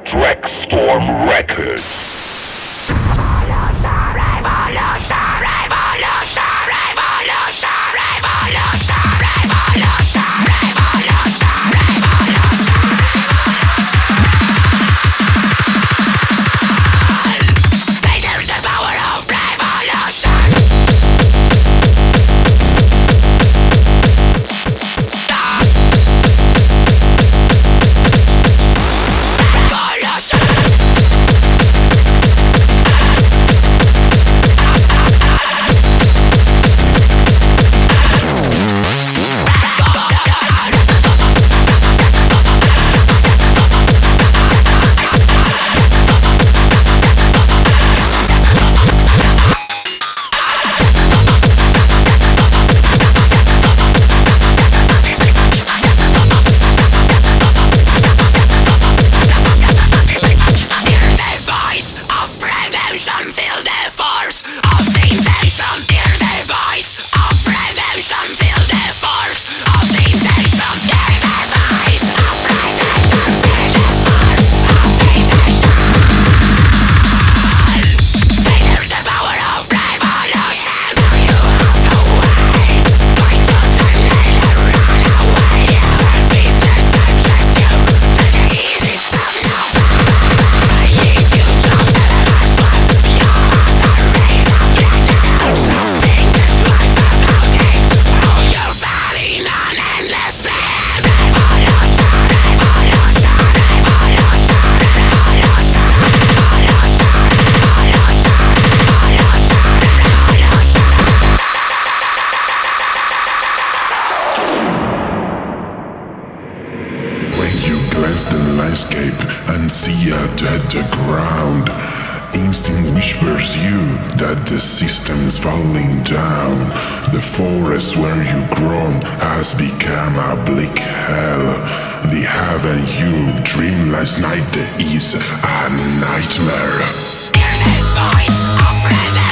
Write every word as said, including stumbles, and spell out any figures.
Trackstorm Records. And see a dead ground. Instinct whispers you that the system's falling down. The forest where you grown has become a bleak hell. The heaven you dreamed last night is a nightmare. Hear the voice of rebellion.